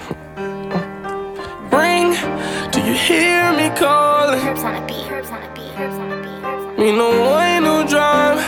Ring, do you hear me calling? Herbs on a beat, herbs on a beat, herbs on a beat, herbs on a beat. Me no one no drive.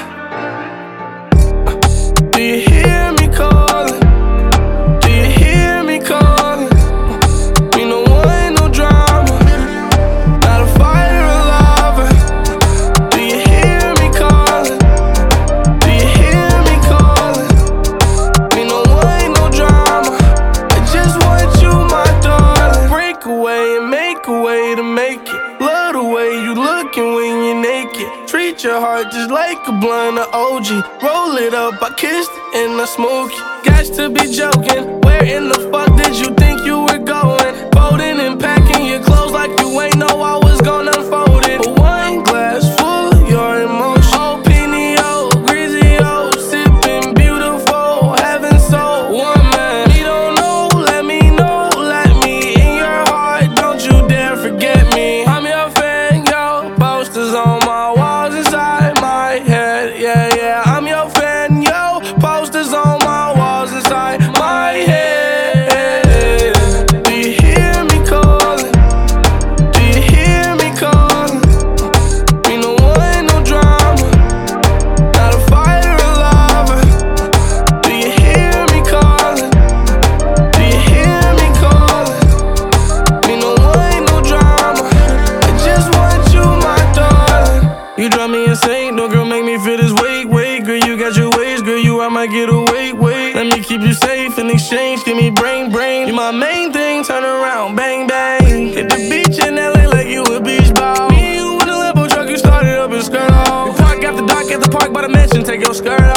Do you hear me calling? Do you hear me calling? Me no one no drama. Not a fighter or lover. Do you hear me calling? Do you hear me calling? Me no one no drama. I just want you, my darling. Break away and make a way to make it. Love the way you looking when you're naked. Treat your heart just like a blunt of OG. Roll it up, I kissed it and I smoke it. Got to be joking. Where in the fuck did you think you were going? Folding and packing your clothes like you ain't know I was gonna unfold it. But one glass full of your emotion. Oh, Pinio, Grizio, sipping beautiful, heaven so one man. We don't know, let me know, let me in your heart. Don't you dare forget me. I'm your fan, yo. Posters on my walls inside my head. Yeah, yeah, I'm your fan, yo. Posters on my walls inside my head. Do you hear me calling? Do you hear me calling? Me no one, no drama. Not a fighter or lover. Do you hear me calling? Do you hear me calling? Me no one, no drama. I just want you, my darling. You drive me insane, no girl make me feel this weight. Girl, you got your ways, girl, I might get a wait. Let me keep you safe in exchange, give me brain. You my main thing, turn around, bang. Hit the beach in LA like you a beach ball. Me and you in a Lambo truck, you started up and skirt off. We park after dark at the park by the mansion, take your skirt off.